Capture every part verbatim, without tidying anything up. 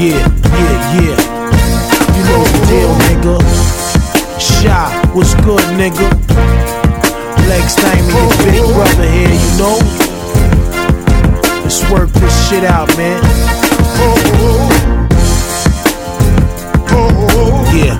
Yeah, yeah, yeah. You know the deal, nigga. Shy, what's good, nigga? Legs Diamond, your big brother here, you know. Let's work this shit out, man. Yeah,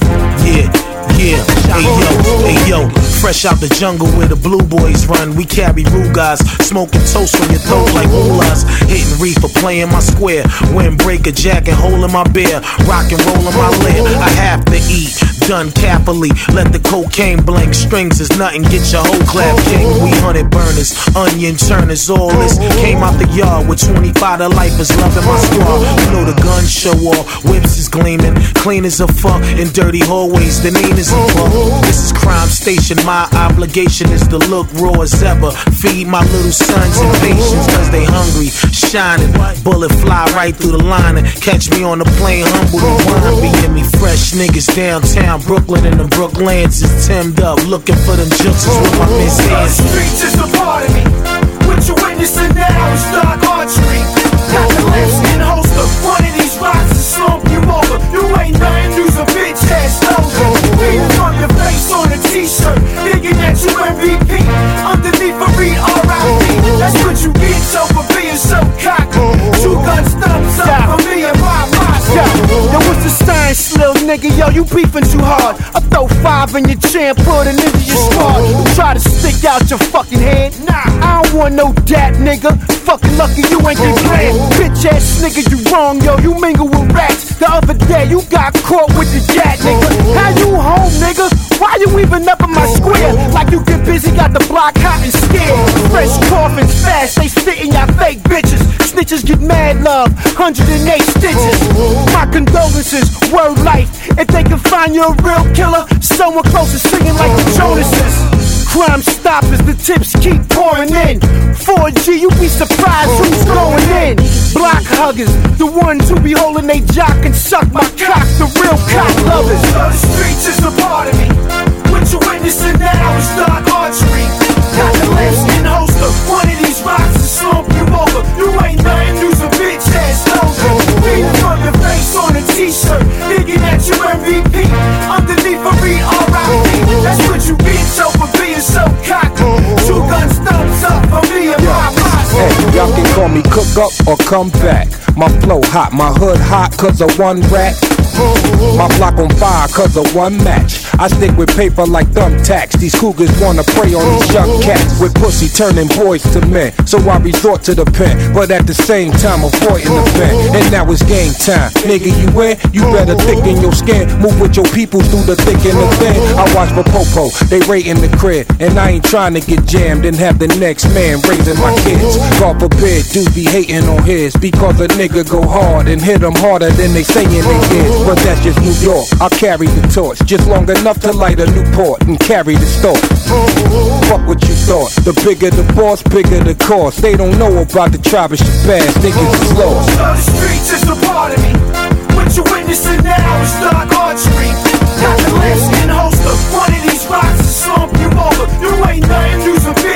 yeah, yeah. Hey yo, hey yo. Fresh out the jungle where the blue boys run. We carry Rugas, smoking toast from your throat like moolas. Hitting reefer, playing my square. Windbreaker jacket, holding my beer. Rock and rollin' my lair. I have to eat, done carefully. Let the cocaine blink. Strings is nothing, get your whole clap king. We hundred burners, onion turners, all this. Came out the yard with twenty-five to lifers, loving my squad. You know the guns show off, whips is gleaming. Clean as a fuck, in dirty hallways, the name is a fuck. This is Crime Station, my obligation is to look raw as ever. Feed my little sons and patience, cause they hungry, shining. Bullet fly right through the line and catch me on the plane, humble to wine. Be in me fresh niggas downtown Brooklyn, and the Brooklands is timmed up, looking for them jokes with my miss hands. The streets is a part of me. What you witnessing now is dark archery. Got the lambskin holster, one of these rocks to slump you over. You ain't nothing, you's a bitch ass soldier. Reading from your face on a t-shirt, thinking that you M V P. Underneath a read R I P. That's what you get so for being so cocky. Two guns thumbs up for me and my Moscow. Yo, what's the science, little nigga? Yo, you beefing too hard. I throw five in your chair and put it into your squad. Try to stick out your fucking head. Nah, I don't want no dat, nigga. Fucking lucky you ain't get playing. Bitch ass nigga, you wrong, yo. You mingle with rats. The other day you got caught with the gat, nigga. How you home, nigga? Why you even up in my square? Like you get busy, got the block hot and scared. Fresh coffins fast, they spitting y'all fake bitches. Snitches get mad love, one hundred eight stitches. My condolences, word life. If they can find you a real killer, someone close to singing like the Jonases. Crime stoppers, the tips keep pouring in. four G, you be surprised who's going in. Block huggers, the ones who be holding they jock and suck my cock, the real cock lovers. The streets is a part of me. What you witnessing now is dark archery. Got the lambskin holster, one of these rocks to slump you over. You ain't nothing, you's a bitch ass soldier. Reading from your face on a t-shirt, thinking that you M V P. Underneath a read R I P. That's what you get so for being so cocky. Two guns thumbs up for me and my Moscow. Hey, y'all can call me cook up or come back. My flow hot, my hood hot cause of one rat. My block on fire cause of one match. I stick with paper like thumbtacks. These cougars wanna prey on these young cats with pussy turning boys to men. So I resort to the pen, but at the same time avoiding the pen. And now it's game time. Nigga, you in? You better thicken your skin. Move with your people through the thick and the thin. I watch for Popo, they raiding the crib. And I ain't trying to get jammed and have the next man raising my kids. God forbid, dudes be hating on his. Because a nigga go hard and hit them harder than they saying they did. But that's just New York, I'll carry the torch. Just long enough to light a Newport and carry the store. Fuck what you thought. The bigger the boss, bigger the cost. They don't know about the tribe of Shabazz, niggas is lost. The streets is a part of me. What you witnessing now is dark archery. Got the lambskin holster, one of these rocks to slump you over. You ain't nothing, you's a bitch.